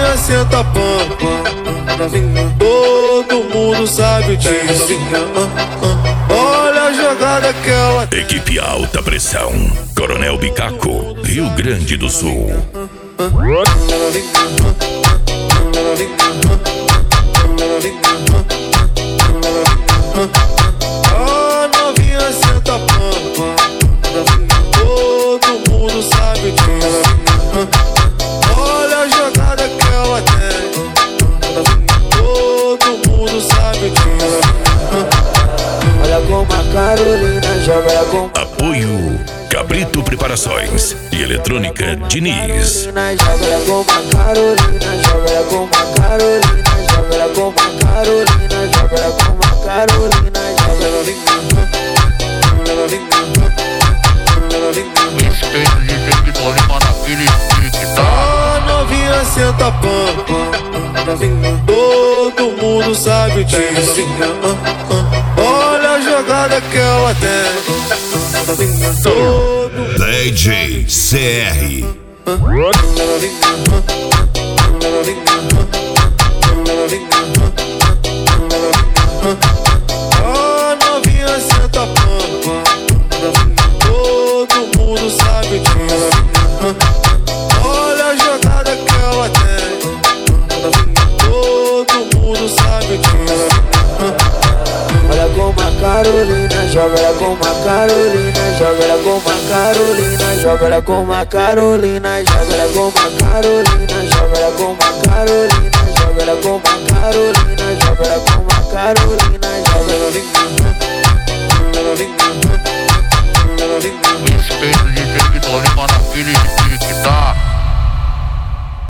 novinha senta pampa, todo mundo sabe disso. Olha a jogada que ela tem. Equipe Alta Pressão, Coronel Bicaco, Rio Grande do Sul. A novinha senta pampa, todo mundo sabe disso. Olha a jogada que ela tem, todo mundo sabe disso. Olha como a Carolina joga com Apoio Cabrito Preparações e Eletrônica Diniz. joga com a Carolina, joga com a Carolina, joga com a Carolina, joga com a Carolina, Respeito de ver que tô limando aquele pique, tá? A novinha senta pampa, todo mundo sabe disso. Olha a jogada que ela tem, todo DJ CR. A novinha senta pampa, todo mundo sabe disso. Olha a jogada que ela tem, todo mundo sabe disso. olha como a Carolina joga com a Carolina, joga com a Carolina, joga com a Carolina, joga com a Carolina, joga com a Carolina, joga com a Carolina, joga com a Carolina, Respeito de ver que tô limando aquele pique, tá?